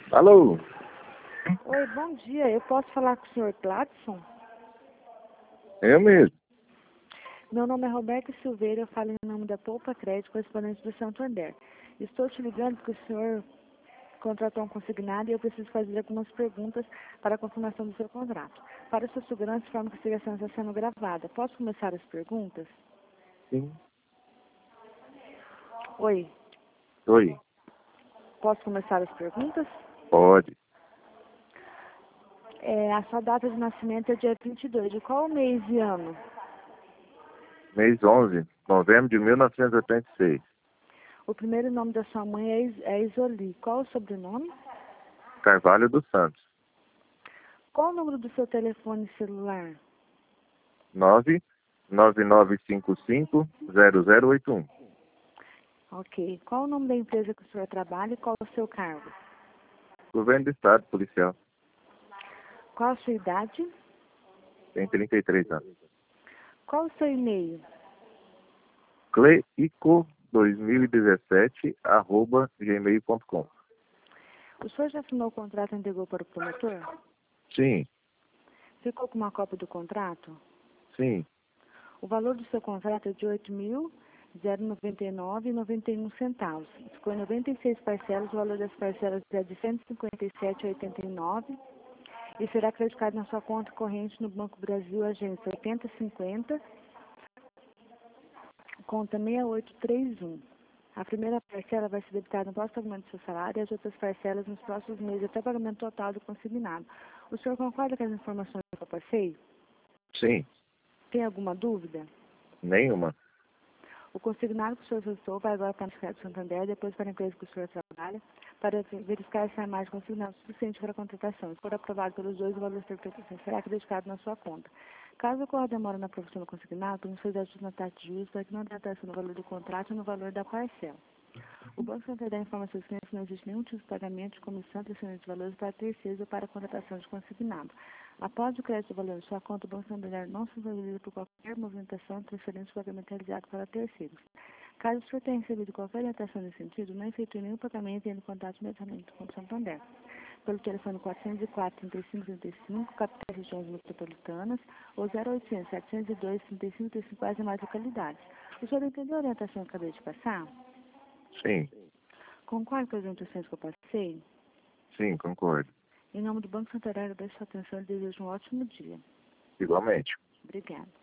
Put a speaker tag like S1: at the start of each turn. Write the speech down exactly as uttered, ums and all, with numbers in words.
S1: Alô?
S2: Oi, bom dia. Eu posso falar com o senhor Gladson?
S1: Eu mesmo.
S2: Meu nome é Roberto Silveira, eu falo em nome da Poupa Crédito, correspondente do Santander. Estou te ligando porque o senhor contratou um consignado e eu preciso fazer algumas perguntas para a confirmação do seu contrato. Para sua segurança, de forma que a ligação está sendo gravada. Posso começar as perguntas?
S1: Sim.
S2: Oi,
S1: Oi.
S2: posso começar as perguntas?
S1: Pode.
S2: É, a sua data de nascimento é dia vinte e dois. De qual mês e ano?
S1: Mês onze, novembro de mil novecentos e oitenta e seis.
S2: O primeiro nome da sua mãe é, Is é Isoli. Qual o sobrenome?
S1: Carvalho dos Santos.
S2: Qual o número do seu telefone celular?
S1: nove nove nove cinco cinco zero zero oito um.
S2: Ok. Qual o nome da empresa que o senhor trabalha e qual o seu cargo?
S1: Governo do Estado, policial.
S2: Qual a sua idade?
S1: Tem trinta e três anos.
S2: Qual o seu e-mail?
S1: cleico dois mil e dezessete arroba gmail ponto com.
S2: O senhor já assinou o contrato e entregou para o promotor?
S1: Sim,
S2: Ficou com uma cópia do contrato?
S1: sim.
S2: O valor do seu contrato é de oito mil noventa e nove reais e noventa e um centavos. Ficou em noventa e seis parcelas, o valor das parcelas é de cento e cinquenta e sete reais e oitenta e nove centavos e será acreditado na sua conta corrente no Banco Brasil, agência oitenta cinquenta, conta seis oito três um. A primeira parcela vai ser debitada no próximo pagamento do seu salário e as outras parcelas nos próximos meses até o pagamento total do consignado. O senhor concorda com as informações que eu passei?
S1: Sim.
S2: Tem alguma dúvida?
S1: Nenhuma.
S2: O consignado que o senhor solicitou vai agora para o Crédito Santander, depois para a empresa que o senhor trabalha, para verificar se a imagem consignada é suficiente para a contratação. Se for aprovado pelos dois, o valor da interpretação será acreditado na sua conta. Caso ocorra demora na aprovação do consignado, podemos fazer ajustes na taxa de juros para que não tenha alteração no valor do contrato e no valor da parcela. O Banco Santander informa aos seus clientes que não existe nenhum tipo de pagamento de comissão, transferência de valores para terceiros ou para a contratação de consignado. Após o crédito do valor em sua conta, o Banco Santander não se responsabiliza por qualquer movimentação, transferência ou pagamento realizado para terceiros. Caso o senhor tenha recebido qualquer orientação nesse sentido, não efetue nenhum pagamento e entre em contato imediatamente com o Santander. Pelo telefone quatrocentos e quatro, trinta e cinco, trinta e cinco, capitais e regiões metropolitanas, ou zero oitocentos, setecentos e dois, trinta e cinco, trinta e cinco, as demais localidades. O senhor entendeu a orientação que eu acabei de passar?
S1: Sim.
S2: Concordo com as orientações que eu passei?
S1: Sim, concordo.
S2: Em nome do Banco Santander, agradeço a sua atenção e desejo um ótimo dia.
S1: Igualmente.
S2: Obrigada.